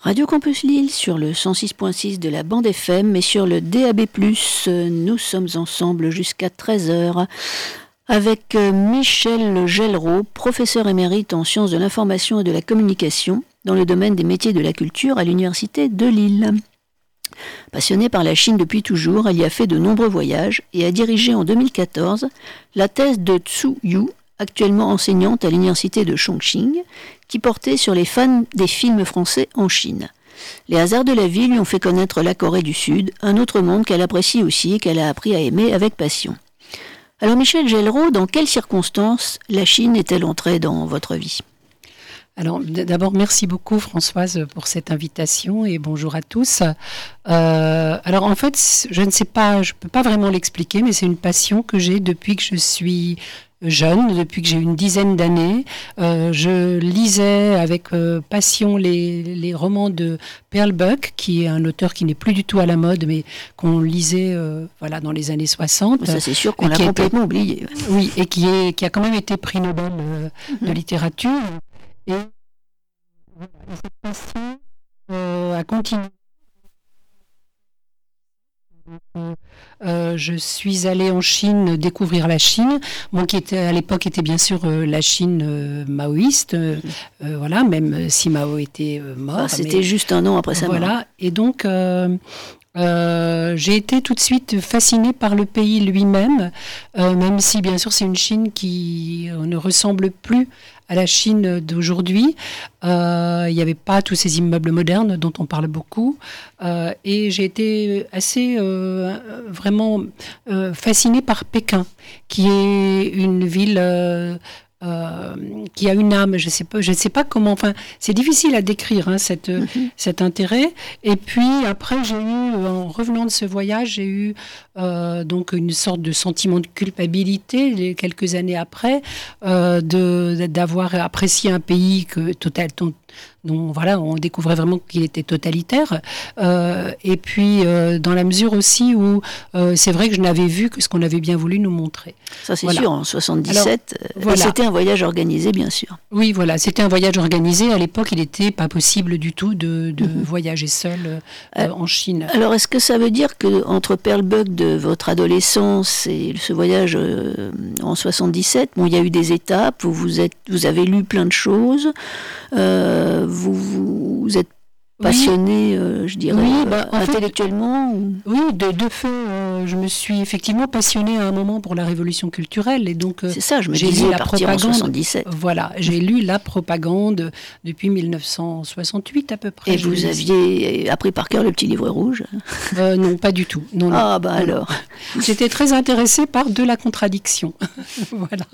Radio Campus Lille sur le 106.6 de la bande FM et sur le DAB+. Nous sommes ensemble jusqu'à 13h avec Michel Gellereau, professeur émérite en sciences de l'information et de la communication dans le domaine des métiers de la culture à l'Université de Lille. Passionnée par la Chine depuis toujours, elle y a fait de nombreux voyages et a dirigé en 2014 la thèse de Tsu Yu, actuellement enseignante à l'université de Chongqing, qui portait sur les fans des films français en Chine. Les hasards de la vie lui ont fait connaître la Corée du Sud, un autre monde qu'elle apprécie aussi et qu'elle a appris à aimer avec passion. Alors Michel Gellereau, dans quelles circonstances la Chine est-elle entrée dans votre vie ? Alors, d'abord, merci beaucoup Françoise pour cette invitation et bonjour à tous. Alors en fait, je ne sais pas, je ne peux pas vraiment l'expliquer, mais c'est une passion que j'ai depuis que je suis jeune, depuis que j'ai une dizaine d'années. Je lisais avec passion les romans de Pearl Buck, qui est un auteur qui n'est plus du tout à la mode, mais qu'on lisait dans les années 60. Ça, c'est sûr qu'on l'a complètement oublié. Oui, et qui a quand même été prix Nobel de littérature. Et cette passion a continué. Je suis allée en Chine découvrir la Chine, qui à l'époque était bien sûr la Chine maoïste, même si Mao était mort. C'était juste un an après sa mort. Voilà, et donc j'ai été tout de suite fascinée par le pays lui-même, même si bien sûr c'est une Chine qui ne ressemble plus à la Chine d'aujourd'hui. Il n'y avait pas tous ces immeubles modernes dont on parle beaucoup. Et j'ai été assez vraiment fascinée par Pékin, qui est une ville qui a une âme, je sais pas comment, c'est difficile à décrire cet intérêt. Et puis après, en revenant de ce voyage, j'ai eu donc une sorte de sentiment de culpabilité quelques années après, d'avoir apprécié un pays dont on découvrait vraiment qu'il était totalitaire. Et puis dans la mesure aussi où c'est vrai que je n'avais vu que ce qu'on avait bien voulu nous montrer. Ça c'est sûr, en 77, c'était un voyage organisé bien sûr. Oui, voilà, c'était un voyage organisé. À l'époque, il n'était pas possible du tout de voyager seul en Chine. Alors est-ce que ça veut dire qu'entre Pearl Buck de votre adolescence et ce voyage en 77, il y a eu des étapes où vous avez lu plein de choses, vous êtes passionné, je dirais, intellectuellement Oui, de fait, je me suis effectivement passionnée à un moment pour la révolution culturelle. Et donc, c'est ça, je me disais la propagande. En 77. Voilà, j'ai lu la propagande depuis 1968 à peu près. Et vous aviez appris par cœur le petit livre rouge ? Non, pas du tout. Non, ah, alors. J'étais très intéressée par de la contradiction. Voilà.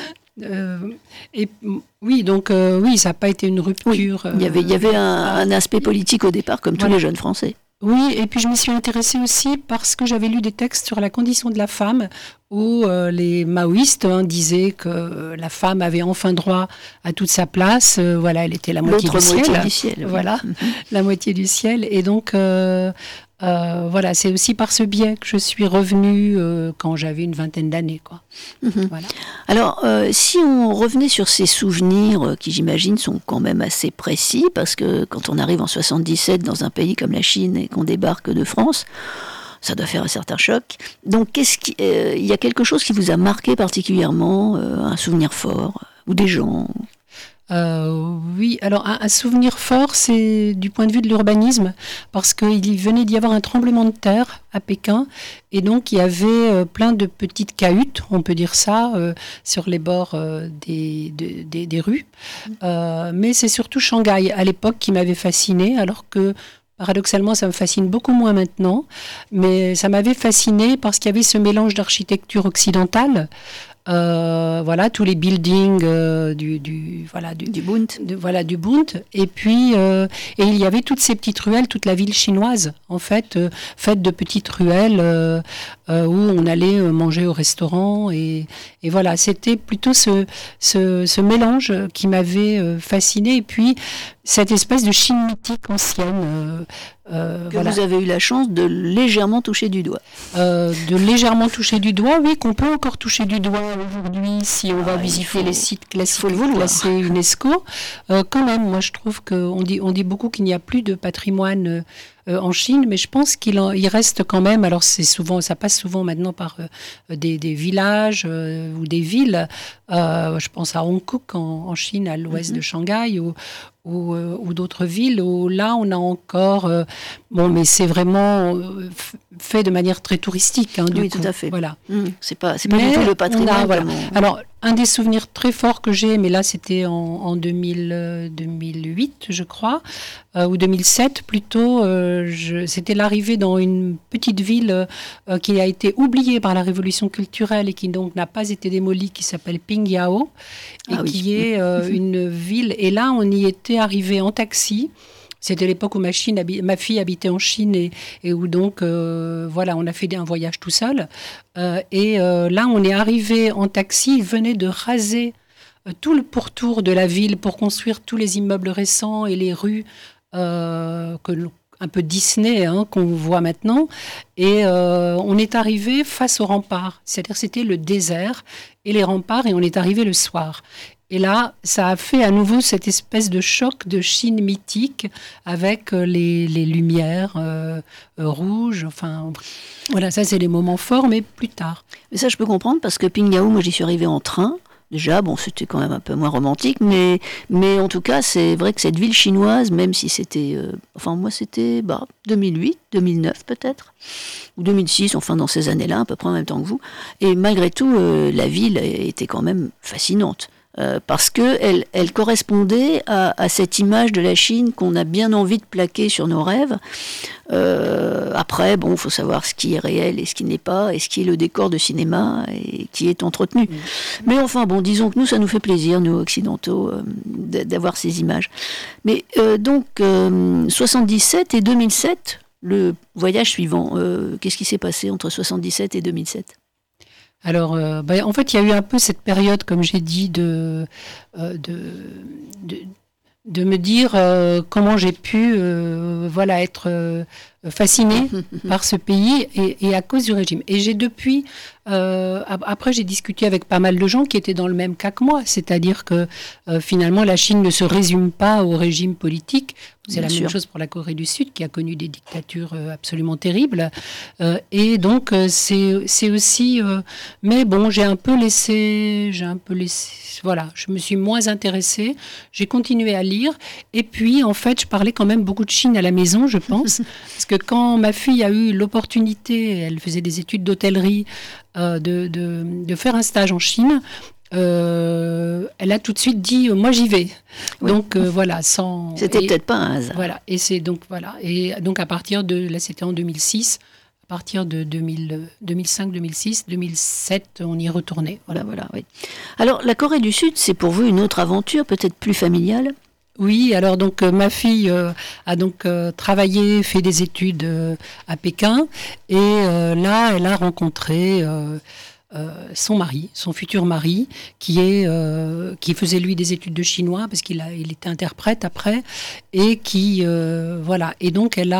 Et oui, donc ça n'a pas été une rupture. Oui, il y avait un aspect politique au départ, comme tous les jeunes Français. Oui, et puis je m'y suis intéressée aussi parce que j'avais lu des textes sur la condition de la femme où les maoïstes disaient que la femme avait enfin droit à toute sa place. Elle était la moitié du ciel. Moitié du ciel. Voilà, la moitié du ciel. Et donc, c'est aussi par ce biais que je suis revenue quand j'avais une vingtaine d'années, quoi. Voilà. Alors, si on revenait sur ces souvenirs qui, j'imagine, sont quand même assez précis, parce que quand on arrive en 77 dans un pays comme la Chine et qu'on débarque de France, ça doit faire un certain choc. Donc, il y a quelque chose qui vous a marqué particulièrement, un souvenir fort, ou des gens ? Oui, alors un souvenir fort, c'est du point de vue de l'urbanisme, parce qu'il venait d'y avoir un tremblement de terre à Pékin, et donc il y avait plein de petites cahutes, on peut dire ça, sur les bords des rues. Mais c'est surtout Shanghai, à l'époque, qui m'avait fascinée, alors que paradoxalement, ça me fascine beaucoup moins maintenant, mais ça m'avait fascinée parce qu'il y avait ce mélange d'architecture occidentale, tous les buildings du Bund. Du Bund. Et puis, et il y avait toutes ces petites ruelles, toute la ville chinoise, en fait, faite de petites ruelles où on allait manger au restaurant. Et voilà, c'était plutôt ce mélange qui m'avait fascinée. Et puis, cette espèce de Chine mythique ancienne. Que vous avez eu la chance de légèrement toucher du doigt. Oui, qu'on peut encore toucher du doigt aujourd'hui si on va visiter les sites classiques classés UNESCO. Quand même, moi je trouve qu'on dit beaucoup qu'il n'y a plus de patrimoine en Chine, mais je pense qu'il reste quand même. Alors ça passe souvent maintenant par des villages ou des villes. Je pense à Hong Kong en Chine, à l'ouest de Shanghai, ou d'autres villes où là on a encore mais c'est vraiment fait de manière très touristique du coup. Tout à fait. Voilà. C'est pas du tout le patrimoine. Alors un des souvenirs très forts que j'ai, mais là c'était en 2008 je crois, ou 2007 plutôt, c'était l'arrivée dans une petite ville qui a été oubliée par la révolution culturelle et qui donc n'a pas été démolie, qui s'appelle Pingyao, qui est une ville, et là on y était arrivé en taxi. C'était l'époque où ma fille habitait en Chine et où donc, on a fait un voyage tout seul. Là, on est arrivé en taxi, ils venaient de raser tout le pourtour de la ville pour construire tous les immeubles récents et les rues un peu Disney qu'on voit maintenant. Et on est arrivé face aux remparts, c'est-à-dire c'était le désert et les remparts, et on est arrivé le soir. Et là, ça a fait à nouveau cette espèce de choc de Chine mythique avec les lumières rouges. Enfin, voilà, ça c'est les moments forts, mais plus tard. Mais ça, je peux comprendre, parce que Pingyao, moi j'y suis arrivée en train. Déjà, c'était quand même un peu moins romantique, mais en tout cas, c'est vrai que cette ville chinoise, même si c'était... moi, c'était 2008, 2009 peut-être, ou 2006, enfin dans ces années-là, à peu près en même temps que vous. Et malgré tout, la ville était quand même fascinante. Parce qu'elle correspondait à cette image de la Chine qu'on a bien envie de plaquer sur nos rêves. Après, il faut savoir ce qui est réel et ce qui n'est pas, et ce qui est le décor de cinéma et qui est entretenu. Mais enfin, disons que nous, ça nous fait plaisir, nous occidentaux, d'avoir ces images. Mais donc, 77 et 2007, le voyage suivant, qu'est-ce qui s'est passé entre 77 et 2007 ? Alors, en fait, il y a eu un peu cette période, comme j'ai dit, de me dire comment j'ai pu être fascinée par ce pays et à cause du régime. Et j'ai depuis, après j'ai discuté avec pas mal de gens qui étaient dans le même cas que moi, c'est-à-dire que finalement la Chine ne se résume pas au régime politique. C'est la même chose pour la Corée du Sud, qui a connu des dictatures absolument terribles. Et donc, c'est aussi... mais bon, j'ai un peu laissé... Voilà, je me suis moins intéressée. J'ai continué à lire. Et puis, en fait, je parlais quand même beaucoup de Chine à la maison, je pense. Parce que quand ma fille a eu l'opportunité, elle faisait des études d'hôtellerie, de faire un stage en Chine... elle a tout de suite dit moi j'y vais. Oui. Donc voilà, c'était peut-être pas un hasard. Voilà, et c'est donc voilà, et donc à partir de là c'était en 2006, à partir de 2005, 2006, 2007, on y est retourné. Voilà, oui. Alors la Corée du Sud, c'est pour vous une autre aventure, peut-être plus familiale? Oui, alors donc ma fille a donc travaillé, fait des études à Pékin, et là elle a rencontré son mari, son futur mari, qui faisait lui des études de chinois parce il était interprète après, et qui voilà, et donc elle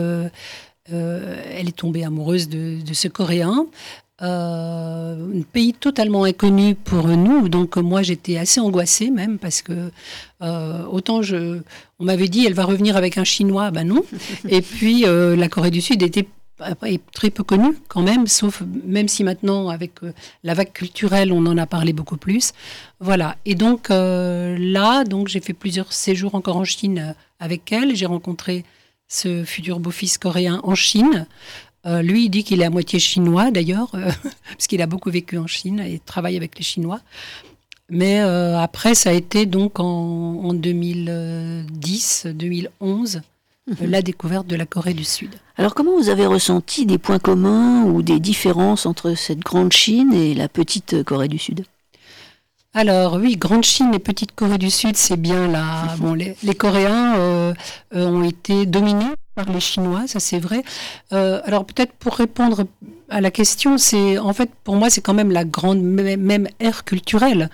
est tombée amoureuse de ce Coréen. Un pays totalement inconnu pour nous, donc moi j'étais assez angoissée même parce que autant on m'avait dit elle va revenir avec un Chinois, ben non, et puis la Corée du Sud est très peu connue quand même, sauf même si maintenant avec la vague culturelle on en a parlé beaucoup plus, voilà. Et donc là, donc j'ai fait plusieurs séjours encore en Chine avec elle, j'ai rencontré ce futur beau-fils coréen en Chine. Lui, il dit qu'il est à moitié chinois, d'ailleurs, parce qu'il a beaucoup vécu en Chine et travaille avec les Chinois. Mais après, ça a été donc en 2010, 2011, la découverte de la Corée du Sud. Alors, comment vous avez ressenti des points communs ou des différences entre cette grande Chine et la petite Corée du Sud ? Alors oui, Grande Chine et Petite Corée du Sud, c'est bien là. Bon, les Coréens ont été dominés par les Chinois, ça c'est vrai. Alors peut-être pour répondre à la question, c'est en fait pour moi c'est quand même la grande même ère culturelle,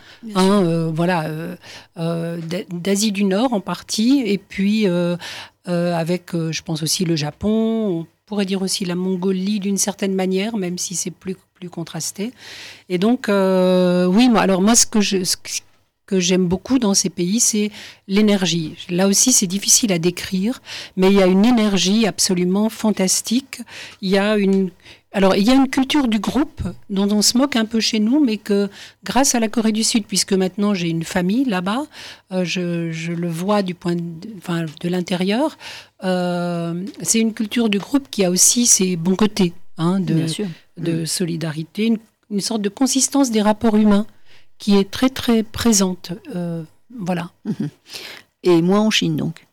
d'Asie du Nord en partie, et puis avec je pense aussi le Japon, on pourrait dire aussi la Mongolie d'une certaine manière, même si c'est plus contrasté. Et donc oui, moi ce que j'aime beaucoup dans ces pays, c'est l'énergie. Là aussi, c'est difficile à décrire, mais il y a une énergie absolument fantastique. Il y a une culture du groupe dont on se moque un peu chez nous, mais que grâce à la Corée du Sud, puisque maintenant j'ai une famille là-bas, je le vois de l'intérieur, c'est une culture du groupe qui a aussi ses bons côtés, de solidarité, une sorte de consistance des rapports humains qui est très très présente. Voilà. Et moi en Chine donc.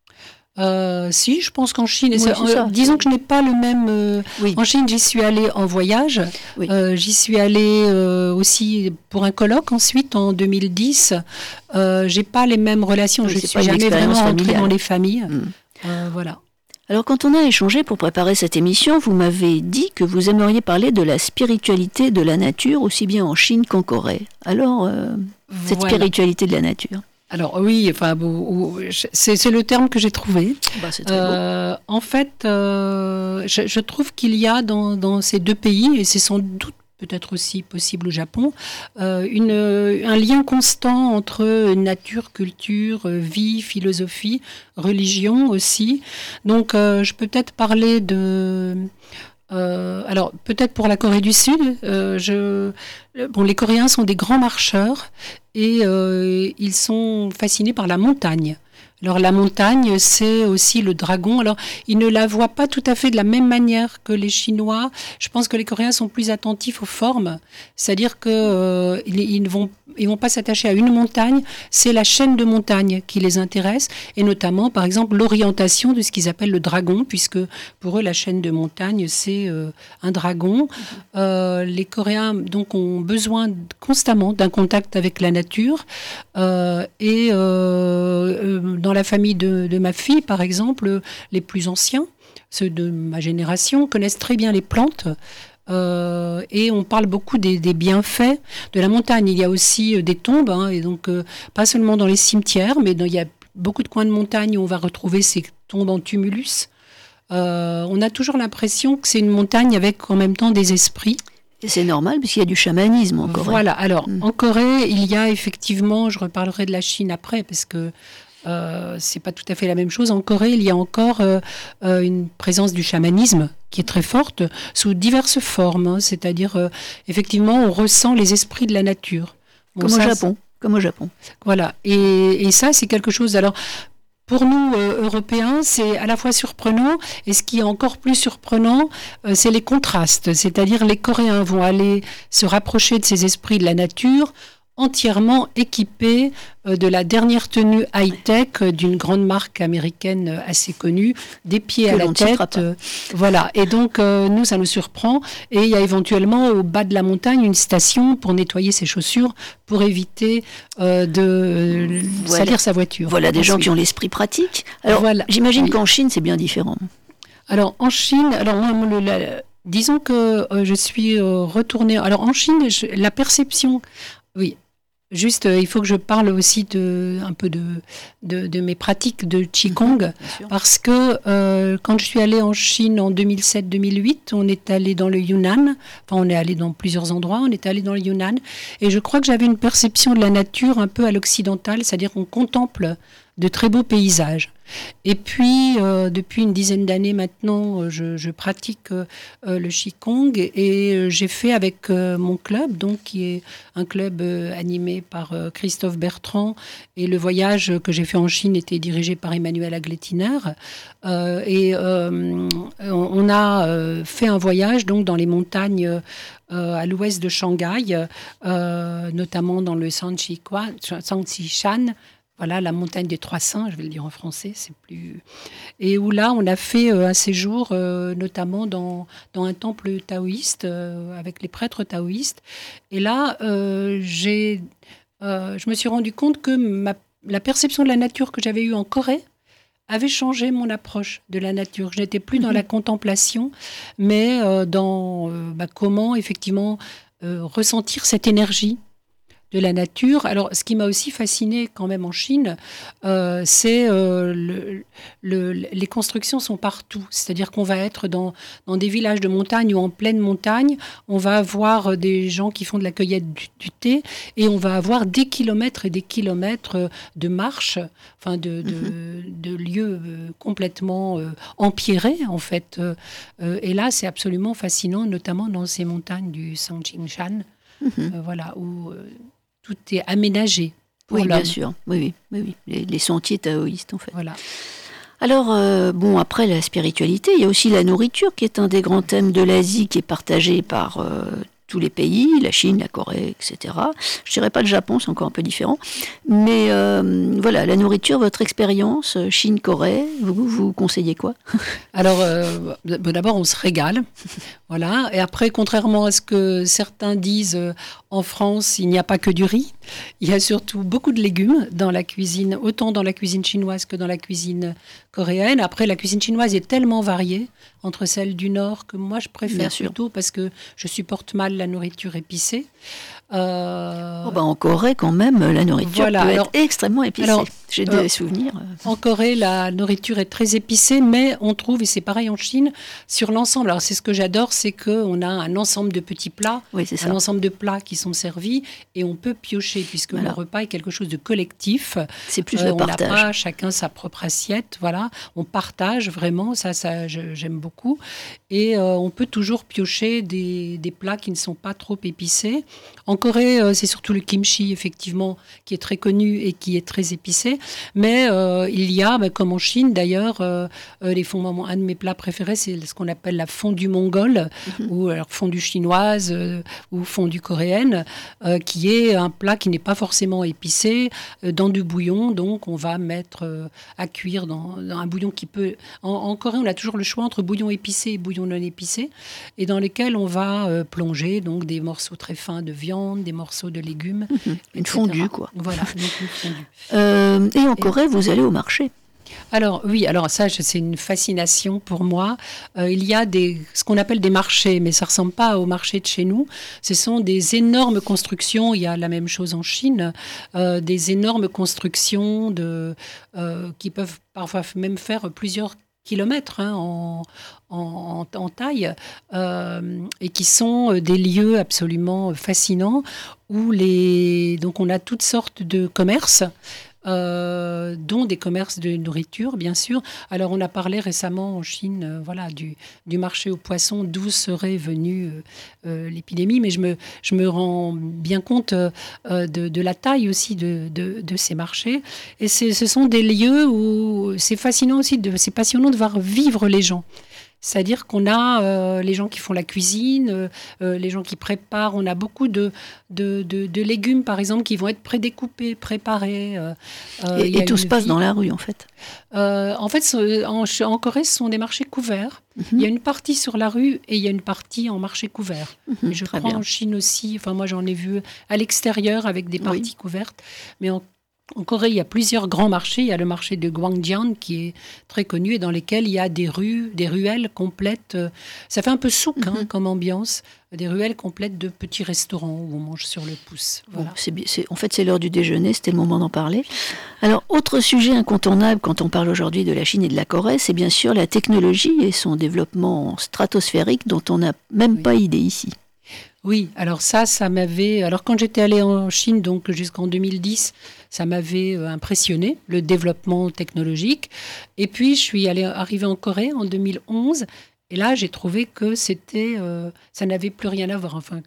Si, je pense qu'en Chine, disons que je n'ai pas le même. Oui. En Chine, j'y suis allée en voyage. Oui. J'y suis allée aussi pour un colloque ensuite en 2010. J'ai pas les mêmes relations. Je suis jamais vraiment entrée dans les familles. Voilà. Alors, quand on a échangé pour préparer cette émission, vous m'avez dit que vous aimeriez parler de la spiritualité de la nature, aussi bien en Chine qu'en Corée. Alors, cette spiritualité de la nature. Alors oui, c'est le terme que j'ai trouvé. C'est très beau. En fait, je trouve qu'il y a dans ces deux pays, et c'est sans doute peut-être aussi possible au Japon, un lien constant entre nature, culture, vie, philosophie, religion aussi. Donc, je peux peut-être parler de... alors, peut-être pour la Corée du Sud, les Coréens sont des grands marcheurs et ils sont fascinés par la montagne. Alors la montagne, c'est aussi le dragon. Alors ils ne la voient pas tout à fait de la même manière que les Chinois. Je pense que les Coréens sont plus attentifs aux formes, c'est-à-dire que ils ne vont pas s'attacher à une montagne. C'est la chaîne de montagnes qui les intéresse, et notamment, par exemple, l'orientation de ce qu'ils appellent le dragon, puisque pour eux la chaîne de montagnes c'est un dragon. Les Coréens donc ont besoin constamment d'un contact avec la nature et dans la famille de ma fille, par exemple, les plus anciens, ceux de ma génération, connaissent très bien les plantes. Et on parle beaucoup des bienfaits de la montagne. Il y a aussi des tombes, et donc pas seulement dans les cimetières, mais il y a beaucoup de coins de montagne où on va retrouver ces tombes en tumulus. On a toujours l'impression que c'est une montagne avec en même temps des esprits. Et c'est normal, puisqu'il y a du chamanisme en Corée. Voilà, alors en Corée, il y a effectivement, je reparlerai de la Chine après, parce que c'est pas tout à fait la même chose. En Corée, il y a encore une présence du chamanisme qui est très forte, sous diverses formes. C'est-à-dire, effectivement, on ressent les esprits de la nature. Bon, comme au Japon. Voilà, et ça, c'est quelque chose... Alors, pour nous, Européens, c'est à la fois surprenant, et ce qui est encore plus surprenant, c'est les contrastes. C'est-à-dire, les Coréens vont aller se rapprocher de ces esprits de la nature, entièrement équipés de la dernière tenue high-tech d'une grande marque américaine assez connue, des pieds à la tête. Voilà. Et donc, nous, ça nous surprend. Et il y a éventuellement au bas de la montagne une station pour nettoyer ses chaussures, pour éviter de salir sa voiture. Voilà des gens qui ont l'esprit pratique. Alors, j'imagine qu'en Chine, c'est bien différent. Alors, en Chine, disons que je suis retournée... Alors, en Chine, la perception... Oui. Juste, il faut que je parle aussi un peu de mes pratiques de Qigong, parce que quand je suis allée en Chine en 2007-2008, on est allé dans le Yunnan, on est allé dans plusieurs endroits, on est allé dans le Yunnan, et je crois que j'avais une perception de la nature un peu à l'occidentale, c'est-à-dire qu'on contemple de très beaux paysages. Et puis, depuis une dizaine d'années maintenant, je pratique le Qigong, et j'ai fait avec mon club, donc, qui est un club animé par Christophe Bertrand, et le voyage que j'ai fait en Chine était dirigé par Emmanuel Agletiner. Et on a fait un voyage donc, dans les montagnes à l'ouest de Shanghai, notamment dans le Zhangjiakou-Shan, voilà, la montagne des 3 saints, je vais le dire en français, c'est plus... Et où là, on a fait un séjour, notamment dans un temple taoïste, avec les prêtres taoïstes. Et là, je me suis rendu compte que la perception de la nature que j'avais eue en Corée avait changé mon approche de la nature. Je n'étais plus dans la contemplation, mais dans comment effectivement ressentir cette énergie de la nature. Alors, ce qui m'a aussi fasciné quand même en Chine, c'est les constructions sont partout. C'est-à-dire qu'on va être dans des villages de montagne ou en pleine montagne. On va avoir des gens qui font de la cueillette du thé et on va avoir des kilomètres et des kilomètres de marches, enfin de lieux complètement empierrés en fait. Et là, c'est absolument fascinant, notamment dans ces montagnes du Sangjingshan, voilà, où tout est aménagé. Oui, bien sûr. Oui. Les sentiers taoïstes, en fait. Voilà. Alors, après la spiritualité, il y a aussi la nourriture qui est un des grands thèmes de l'Asie qui est partagé par tous les pays, la Chine, la Corée, etc. Je ne dirais pas le Japon, c'est encore un peu différent. Mais voilà, la nourriture, votre expérience, Chine-Corée, vous conseillez quoi? Alors, d'abord, on se régale. Voilà. Et après, contrairement à ce que certains disent, en France, il n'y a pas que du riz. Il y a surtout beaucoup de légumes dans la cuisine, autant dans la cuisine chinoise que dans la cuisine coréenne. Après, la cuisine chinoise est tellement variée entre celle du Nord que moi, je préfère plutôt parce que je supporte mal la nourriture épicée. En Corée, quand même, la nourriture peut être extrêmement épicée. J'ai des souvenirs. En Corée, la nourriture est très épicée, mais on trouve, et c'est pareil en Chine, sur l'ensemble. Alors, c'est ce que j'adore, c'est qu'on a un ensemble de petits plats, un ensemble de plats qui sont servis, et on peut piocher, puisque le repas est quelque chose de collectif. C'est plus le partage. On n'a pas chacun sa propre assiette, voilà. On partage vraiment, ça j'aime beaucoup. Et on peut toujours piocher des plats qui ne sont pas trop épicés. En Corée, c'est surtout le kimchi, effectivement, qui est très connu et qui est très épicé. Mais il y a, comme en Chine d'ailleurs, un de mes plats préférés, c'est ce qu'on appelle la fondue mongole, ou alors fondue chinoise, ou fondue coréenne, qui est un plat qui n'est pas forcément épicé, dans du bouillon. Donc, on va mettre à cuire dans un bouillon qui peut... En Corée, on a toujours le choix entre bouillon épicé et bouillon non épicé, et dans lesquels on va plonger donc des morceaux très fins de viande, des morceaux de légumes. Une fondue, quoi. Voilà, donc une fondue. Et en Corée, vous allez au marché? Alors oui, ça c'est une fascination pour moi. Il y a ce qu'on appelle des marchés, mais ça ressemble pas au marché de chez nous. Ce sont des énormes constructions. Il y a la même chose en Chine, des énormes constructions qui peuvent parfois même faire plusieurs kilomètres en taille, et qui sont des lieux absolument fascinants où donc on a toutes sortes de commerces. Dont des commerces de nourriture, bien sûr. Alors, on a parlé récemment en Chine, du marché aux poissons, d'où serait venue l'épidémie, mais je me rends bien compte de la taille aussi de ces marchés. Et ce sont des lieux où c'est fascinant aussi, c'est passionnant de voir vivre les gens. C'est-à-dire qu'on a les gens qui font la cuisine, les gens qui préparent. On a beaucoup de légumes, par exemple, qui vont être prédécoupés, préparés. Et tout se passe dans la rue, en fait. En Corée, ce sont des marchés couverts. Il y a une partie sur la rue et il y a une partie en marché couvert. Et je crois en Chine aussi. Enfin, moi, j'en ai vu à l'extérieur avec des parties couvertes. Mais en Corée, il y a plusieurs grands marchés. Il y a le marché de Gwangjang qui est très connu et dans lesquels il y a des ruelles complètes. Ça fait un peu souk comme ambiance. Des ruelles complètes de petits restaurants où on mange sur le pouce. Voilà. En fait, c'est l'heure du déjeuner, c'était le moment d'en parler. Alors, autre sujet incontournable quand on parle aujourd'hui de la Chine et de la Corée, c'est bien sûr la technologie et son développement stratosphérique dont on n'a même pas idée ici. Oui, alors ça m'avait... Alors quand j'étais allée en Chine, donc jusqu'en 2010, ça m'avait impressionné, le développement technologique. Et puis je suis arrivée en Corée en 2011. Et là, j'ai trouvé que ça n'avait plus rien à voir. Enfin,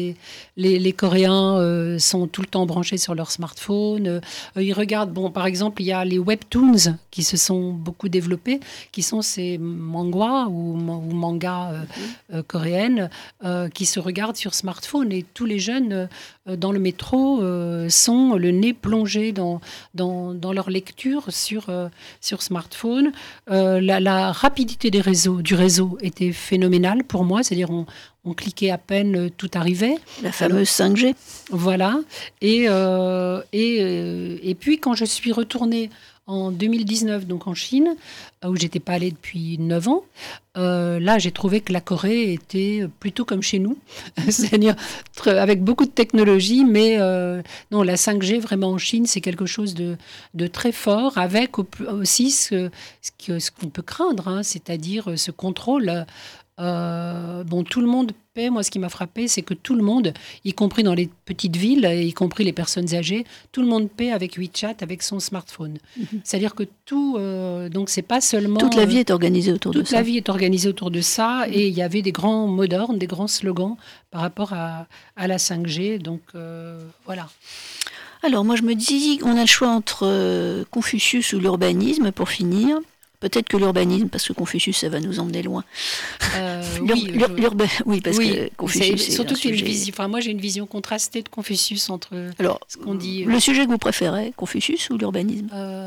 les Coréens sont tout le temps branchés sur leur smartphone. Ils regardent, par exemple, il y a les webtoons qui se sont beaucoup développés, qui sont ces manhwas ou mangas coréennes qui se regardent sur smartphone. Et tous les jeunes dans le métro sont le nez plongé dans leur lecture sur smartphone. La rapidité du réseau était phénoménale pour moi, c'est-à-dire on cliquait à peine, tout arrivait. La fameuse 5G. Voilà. Et puis quand je suis retournée en 2019, donc en Chine, où j'étais pas allée depuis 9 ans. Là, j'ai trouvé que la Corée était plutôt comme chez nous, c'est-à-dire avec beaucoup de technologie, mais non, la 5G vraiment en Chine, c'est quelque chose de très fort, avec aussi ce qu'on peut craindre, hein, c'est-à-dire ce contrôle. Bon, tout le monde paie. Moi, ce qui m'a frappé, c'est que tout le monde, y compris dans les petites villes, y compris les personnes âgées, tout le monde paie avec WeChat, avec son smartphone. C'est-à-dire que tout, donc c'est pas seulement... Toute la vie est organisée autour de ça. Toute la vie est organisée autour de ça, et il y avait des grands mots d'ordre, des grands slogans par rapport à la 5G. Donc voilà. Alors moi je me dis, on a le choix entre Confucius ou l'urbanisme pour finir. Peut-être que l'urbanisme, parce que Confucius, ça va nous emmener loin. Oui, parce que Confucius, c'est surtout une vision. Enfin, moi, j'ai une vision contrastée de Confucius entre ce qu'on dit. Le sujet que vous préférez, Confucius ou l'urbanisme?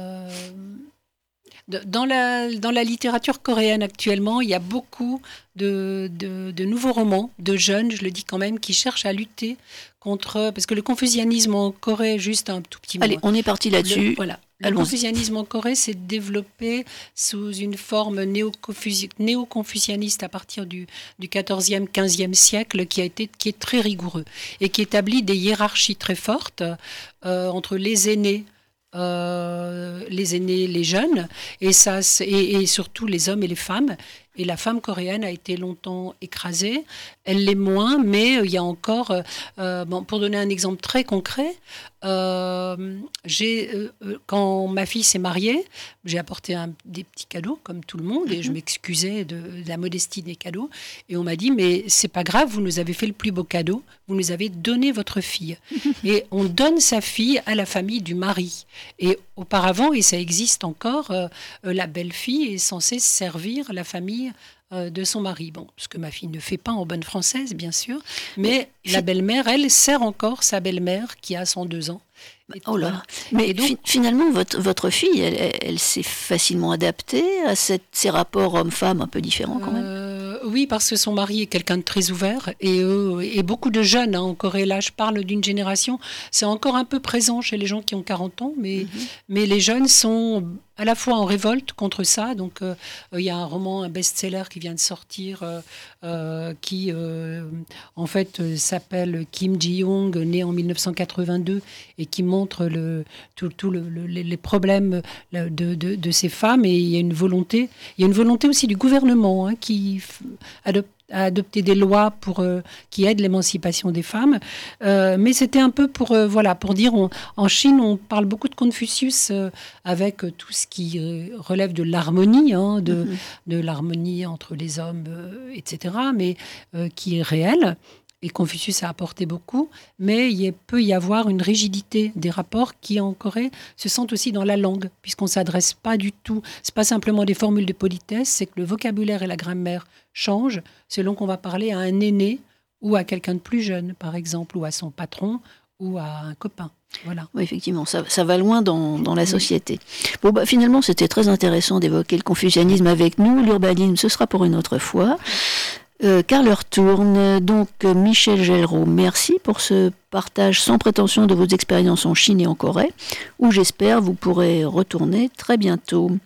Dans la littérature coréenne actuellement, il y a beaucoup de nouveaux romans, de jeunes, je le dis quand même, qui cherchent à lutter contre... Parce que le confucianisme en Corée, juste un tout petit mot. Allez, on est parti là-dessus. Voilà. Le confucianisme en Corée s'est développé sous une forme néo-confucianiste à partir du 14e, 15e siècle qui est très rigoureux et qui établit des hiérarchies très fortes entre les aînés, les jeunes, et surtout les hommes et les femmes. Et la femme coréenne a été longtemps écrasée. Elle l'est moins, mais il y a encore... pour donner un exemple très concret, quand ma fille s'est mariée, j'ai apporté des petits cadeaux, comme tout le monde, et je m'excusais de la modestie des cadeaux. Et on m'a dit, mais c'est pas grave, vous nous avez fait le plus beau cadeau, vous nous avez donné votre fille. Et on donne sa fille à la famille du mari. Et auparavant, et ça existe encore, la belle-fille est censée servir la famille de son mari. Bon, ce que ma fille ne fait pas en bonne française, bien sûr, mais la belle-mère, elle, sert encore sa belle-mère qui a 102 ans. Oh là. Mais donc, finalement, votre fille, elle s'est facilement adaptée à ces rapports homme-femme un peu différents quand même. Oui, parce que son mari est quelqu'un de très ouvert et beaucoup de jeunes en Corée. Là, je parle d'une génération, c'est encore un peu présent chez les gens qui ont 40 ans, mais les jeunes sont à la fois en révolte contre ça. Donc, il y a un roman, un best-seller qui vient de sortir, qui en fait s'appelle Kim Ji-young, né en 1982, et qui montre les problèmes de ces femmes. Et il y a une volonté aussi du gouvernement qui a adopté des lois qui aident l'émancipation des femmes. Mais c'était un peu pour dire, en Chine, on parle beaucoup de Confucius avec tout ce qui relève de l'harmonie, de l'harmonie entre les hommes, etc., mais qui est réelle. Et Confucius a apporté beaucoup, mais il peut y avoir une rigidité des rapports qui, en Corée, se sentent aussi dans la langue, puisqu'on ne s'adresse pas du tout. Ce n'est pas simplement des formules de politesse, c'est que le vocabulaire et la grammaire changent selon qu'on va parler à un aîné ou à quelqu'un de plus jeune, par exemple, ou à son patron ou à un copain. Voilà. Oui, effectivement, ça va loin dans la société. Bon, finalement, c'était très intéressant d'évoquer le confucianisme avec nous. L'urbanisme, ce sera pour une autre fois. Car l'heure tourne. Donc, Michel Gelreau, merci pour ce partage sans prétention de vos expériences en Chine et en Corée, où j'espère vous pourrez retourner très bientôt.